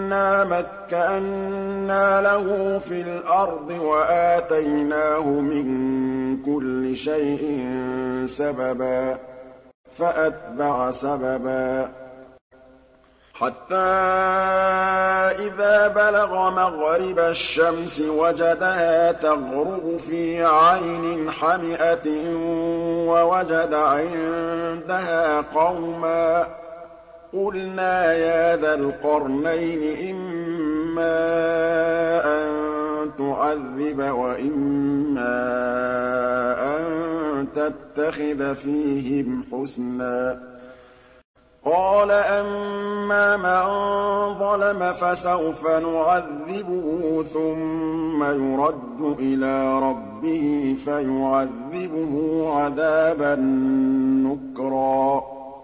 إِنَّا مَكَّنَّا لَهُ فِي الْأَرْضِ وَآتَيْنَاهُ مِن كُلِّ شَيْءٍ سَبَبًا فَأَتْبَعَ سَبَبًا حَتَّىٰ إِذَا بَلَغَ مَغْرِبَ الشَّمْسِ وَجَدَهَا تَغْرُبُ فِي عَيْنٍ حَمِئَةٍ وَوَجَدَ عِندَهَا قَوْمًا قُلْنَا يَا ذَا الْقَرْنَيْنِ إِمَّا أَن تُعَذِّبَ وَإِمَّا أَن تَتَّخِذَ فِيهِمْ حُسْنًا قَالَ أَمَّا مَن ظَلَمَ فَسَوْفَ نُعَذِّبُهُ ثُمَّ يُرَدُّ إِلَىٰ رَبِّهِ فَيُعَذِّبُهُ عَذَابًا نُّكْرًا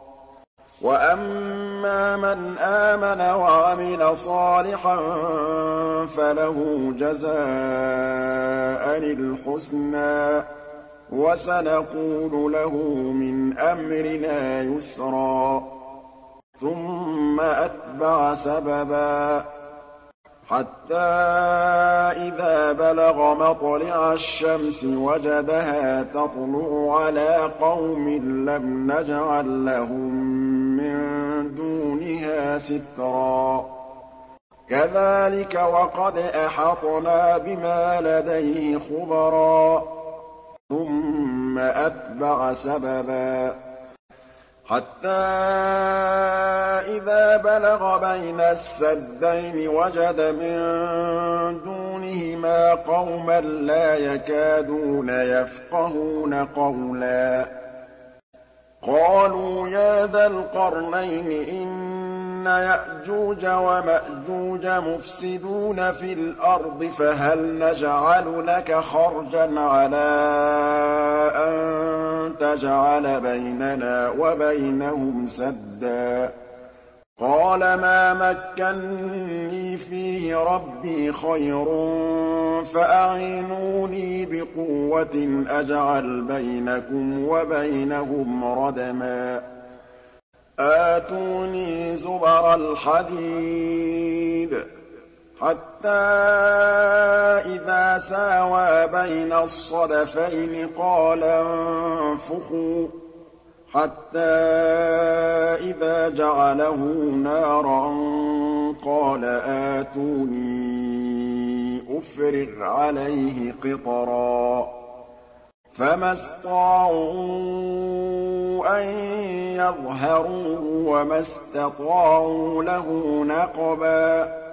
وَأَمَّا مَنْ آمَنَ وَعَمِلَ صَالِحًا فَلَهُ جَزَاءً الْحُسْنَىٰ وَسَنَقُولُ لَهُ مِنْ أَمْرِنَا يُسْرًا ثُمَّ أَتْبَعَ سَبَبًا حَتَّىٰ إِذَا بَلَغَ مَطْلِعَ الشَّمْسِ وَجَدَهَا تَطْلُعُ عَلَىٰ قَوْمٍ لَّمْ نَجْعَل لَّهُم مِّن دُونِهَا سِتْرًا كَذَٰلِكَ وَقَدْ أَحَطْنَا بِمَا لَدَيْهِ خُبْرًا ثُمَّ أَتْبَعَ سَبَبًا حَتَّىٰ إِذَا بَلَغَ بَيْنَ السَّدَّيْنِ وَجَدَ مِن دُونِهِمَا قَوْمًا لَّا يَكَادُونَ يَفْقَهُونَ قَوْلًا قَالُوا يَا ذَا الْقَرْنَيْنِ إِنَّ يَأْجُوجَ وَمَأْجُوجَ مُفْسِدُونَ فِي الْأَرْضِ فَهَلْ نَجْعَلُ لَكَ خَرْجًا عَلَىٰ أَن تَجْعَلَ بَيْنَنَا وَبَيْنَهُمْ سَدًّا قَالَ مَا مَكَّنِّي فِيهِ رَبِّي خَيْرٌ فَأَعِينُونِي بِقُوَّةٍ أَجْعَلْ بَيْنَكُمْ وَبَيْنَهُمْ رَدْمًا آتُونِي زُبَرَ الْحَدِيدِ حَتَّىٰ إِذَا سَاوَىٰ بَيْنَ الصَّدَفَيْنِ قَالَ انفُخُوا حَتَّىٰ إِذَا جَعَلَهُ نَارًا قَالَ آتُونِي أُفْرِغْ عَلَيْهِ قِطْرًا فَمَا اسْطَاعُوا أَن يَظْهَرُوهُ وَمَا اسْتَطَاعُوا لَهُ نَقْبًا